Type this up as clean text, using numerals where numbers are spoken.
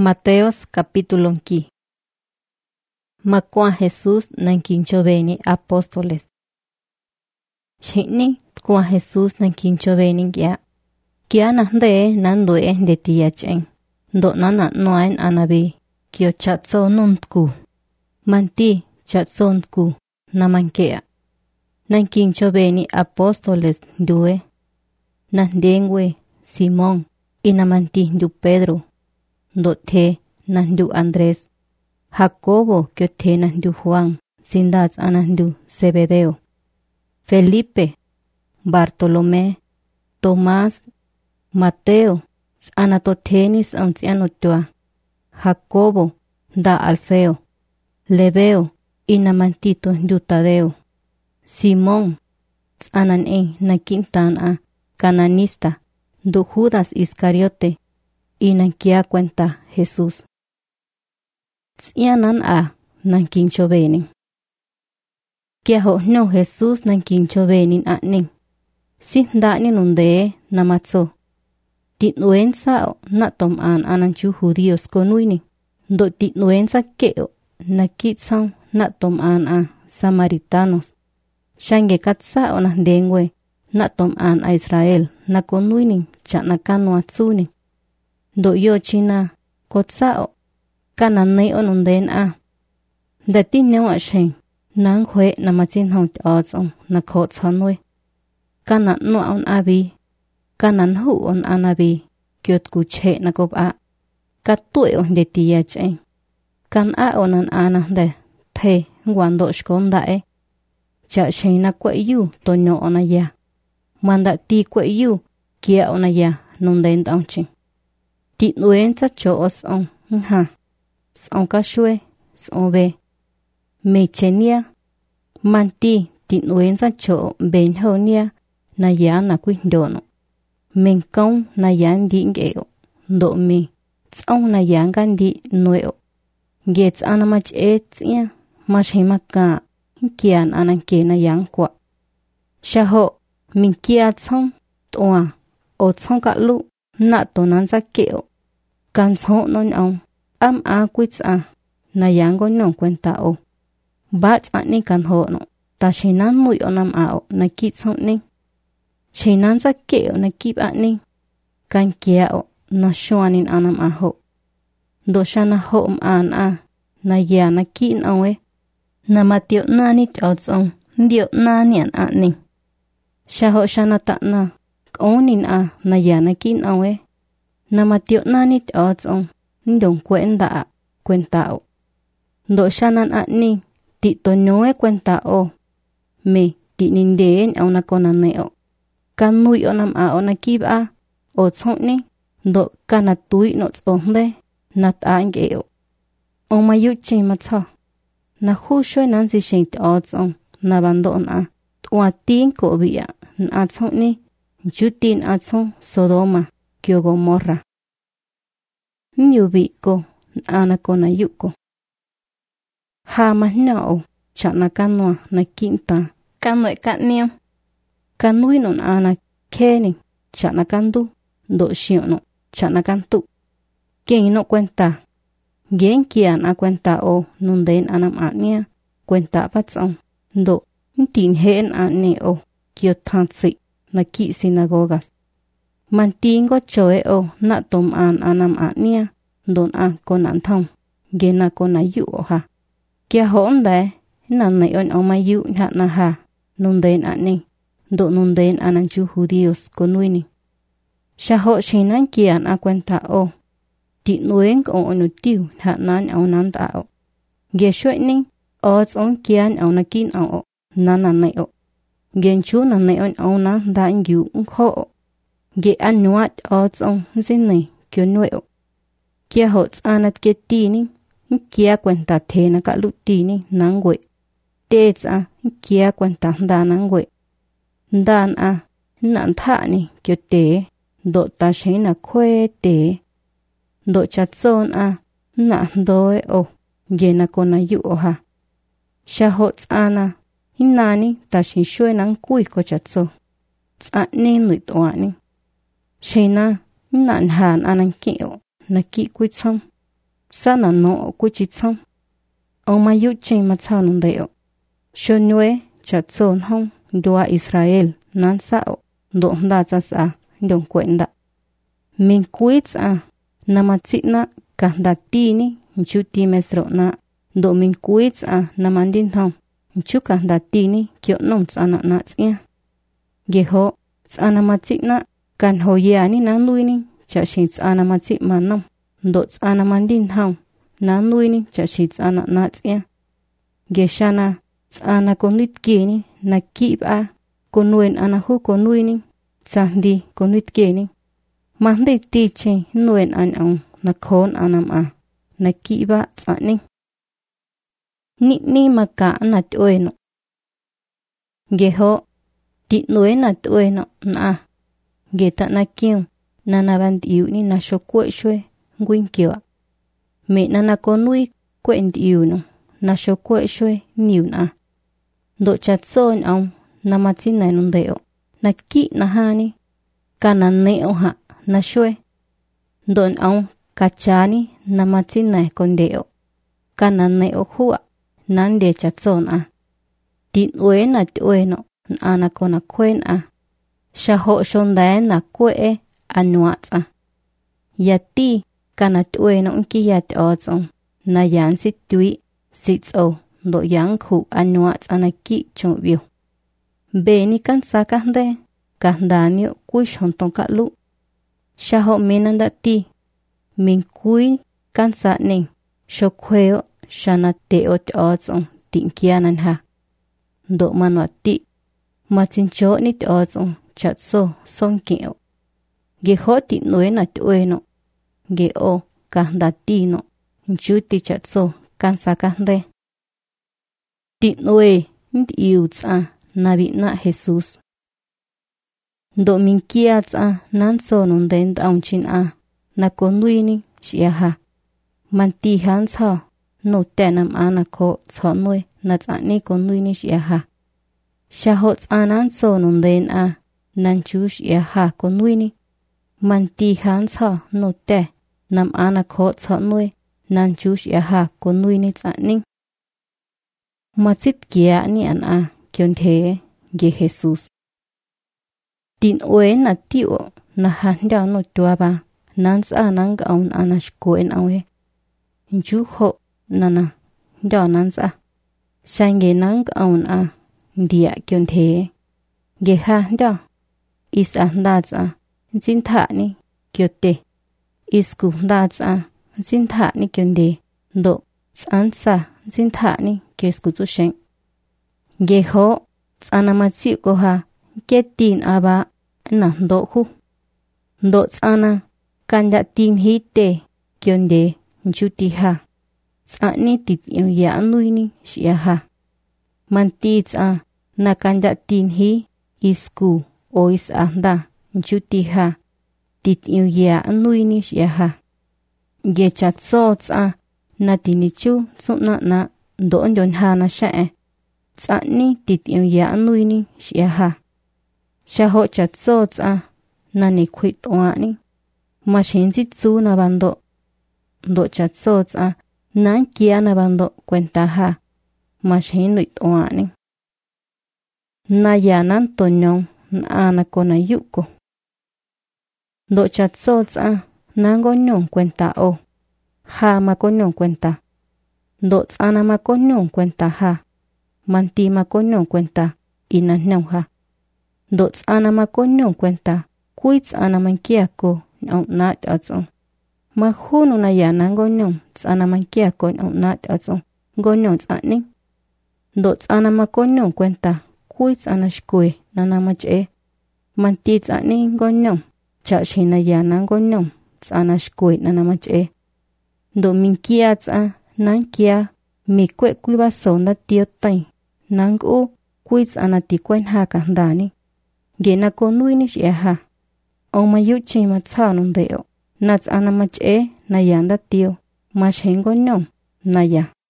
Mateos capítulo 5. Makua Jesús nankinchoveni apóstoles. Shini tkua Jesús nankinchoveni kia nahde nandue de tiachen. Do nana noain anabi kio chatso nuntku. Manti chatso ntku namankea. Nankinchoveni apóstoles due. Nandengwe Simón y namanti du Pedro. Do te nandu Andrés, Jacobo que te nandu Juan, Sindats anandu Zebedeo, Felipe, Bartolomé, Tomás, Mateo, anatotenis ancianotua, Jacobo, da Alfeo, Lebeo, y namantito du Tadeo, Simón, anan na quintan a cananista, do Judas Iscariote, y nankia cuenta Jesús. Tsianan a nankinchoveni. Kiaho no Jesús nankinchovenin a nin. Sindani nunde namatso. Titnuensa na tom an ananchu judíos konuini. Do titnuensa keo nakitsan na tom an a samaritanos. Shange katsa onandengwe na tom an a Israel na konuini chanakano atsuni. Do yo china kotsao kananay onunden a. Dati nyawa shen nang hwe na machin hong odzong na kotsanwe. Kanan no on abi. Kanan hu on anabi. Kyot kuche na kop a. Katue on de tiya chen. Kan a onan ana de. Te nguando shkonda e. Cha shen na kwe yu tonyo onaya. Manda ti kwe yu kia onaya nunden daunching. Tị nuên sa chỗ ông ha ông cá xuê ông về mẹ chenia man ti tị nuên sa chỗ bên hơn nia na giá na quy đồn mình công na giá đi nghèo độ mi ông na giá gan đi nuôi ghét anh mà chết nia mà xem mà cả kian anh kia na giá quá sa hộ mình kia xong toa ở xong cả lũ na to nan sa keo kan so non ông am a quits a na yango non cuenta o bat ani kan ho no ta shinan mui onam a na kit so ni shinan sa keo na kip ani kan kia o na shwanin anam a ho do shana ho an a na ya na kin awe na matio nani chotsong ndio nani an ani shaho shana ta na onin a na ya na kin awe na matio nanit otsong ndong cuenta o do shanan atni ti to noe cuenta o me ti nindeen au na konane o kan nui onam a ona kib a o tsoni do kana tui no tsonde nat a nge o mayu chi matha na khu shoi nan si shin otsong na bandon a twa tin ko bia na tsoni jutin a tsong Sodoma Kyo Gomorra. Nyubiko anakona yuko. Ha mahnao chana kanwa na kinta. Kanwe katniam. Kanui non ana keni chana kandu. Do shiono chana kantu. Quien no cuenta. Gen kian a cuenta o nunden anam atnia. Cuenta patsong. Do tin heen atni o kyo tansi na ki sinagogas. Mantingo choe o na tom an anam ania don a konan thong gena kona yu o ha kia hom de nan nei on o mayu ha na ha nunden ani do nunden ananchu judíos konuini shaho shinan kian a cuenta o ti nuen o onutiu ha nan o nan ta o ge shwening o on kian o na kin o nan nei o gen chu nan nei on o na da yu kho ge anuat otsong zinne kyo nueo kia hots anat ke tini kia cuenta the na ka lutini nangwe teza kia cuenta da nangwe dan a nan tha ni kyo te do ta shena khwe te do chatson a na doe o ge na kona yu o ha sha hots ana hinani ta shin shwe nang kui ko chatso tsa ni nuit wani Shena nan han anan keo na ki kwitsong Sana no kuchitsong. Ông mà yu ching mà chao nung deo. Shô nhuế chặt chôn hông đua Israel nan sao độ đa cha sa đồng quen đã. Mình cuối cha nama china cả đã ti ni chú ti mesro na độ mình cuối cha nama din thong chú cả đã ti ni kiểu nông cha na na chia. Ge ho cha nama china kan ho ya ni nan lui ni cha shin cha nama chi ma nông độ cha nama din thong nan lui ni cha shin cha na na chia. Ge shana ana con nuôi kia ni na kịp a con nuôi ana hu con nuôi ni sang đi con nuôi kia ni mang để ti chen nuôi an ông na khôn anam a na kịp a sa ni mà cả na tuổi nó ge ho ti nuôi na tuổi nó na ge ta na kiu na ban tiu ni na sho quậy shui nguin kiu mẹ na con nuôi quậy tiu nó na sho quậy shui nhiều na độ chặt xôn ông nằm ở trên này nung đeo na kỹ na hani kana neo ha na shui độ ông kachani nằm ở trên này con đeo kana neo hua nan de chặt xôn à tin uế na uế nó ana con quên à sa hộ son đá na quê anuat à yati kana uế nó kia yat ozong na yan sit tui sits o độ yang khu anuat anaki chong view beni kan sa kahde kahdanio kui shontong ka lu shaho menanda ti min kui kan sa ning shokweo shana te ot ozong tinkianan ha do manwati machincho ni te ozong chatso songkeo ge hoti noena tueno ge o kahdati no juti chatso kan sa kahde ti nuôi yêu cha na bị na Jesus. Độ mình kia cha nan so nung đến ông chin a na con nuôi ni xia ha. Man ti han sao no te nam a na ko cho nuôi na cha ni con nuôi ni xia ha. Xia ho cha nan so nung đến a nan chu xia ha con nuôi ni. Man ti han sao no te nam a na ko cho nuôi nan chu xia ha con nuôi ni cha ni. Mà chít kia ni an a kion thế ge Jesus. Tin uế na tiệu na han đào no tua ba nan sa nang gaun anash koen awe. Ju ho nana đào nan sa. Sang ge nang gaun a dia kion thế ge ha đào. Is a da sa zin tha ni kyote. Is ku da sa zin tha ni kion de do san sa zin tha ni escucho shen. Geho, tsanamatsi koha, ketin aba, na dohu. Do tsana, kanda tin hite, kyonde, jutiha. Tsani tit yung ya nuini, shiaha. Manti tsa, na kanda tin hi, isku, o is anda, jutiha. Tit yung ya nuini, shiaha. Gechatso tsa, na tinichu, tsuna na, độ yon ha na sha'e. Tsa ni tit yung ya nui ni shia ha. Sha ho chat so tsa na ni kwit oa ni. Ma shin zit zu na bando. Do chat so tsa na kia na bando kwenta ha. Ma shin luit oa ni. Na ya nan tonyong na ana kona yuko. Do chat so tsa na gonyong kwenta o. Ha ma gonyong kwenta. Do tsana ma konyong kwenta ha. Manti ma konyong kwenta inanyong ha. Do tsana ma konyong kwenta kui tsana man kia ko nyong nat atsong. Ma hunu na ya na gonyong tsana man kia ko nyong nat atsong. Gonyong tsani. Do tsana ma konyong kwenta kui tsana shkui na namache. Manti tsani gonyong cha shi na ya na gonyong tsana shkui na namache. Do min kia tsa nang kia mi kwe kui ba so na tio tai nang u kui tsana ti kwen ha ka ndani ge na ko nui ni she ha o ma yu chi ma cha nung deo na tsana ma che na yanda tio ma shen go nyong na ya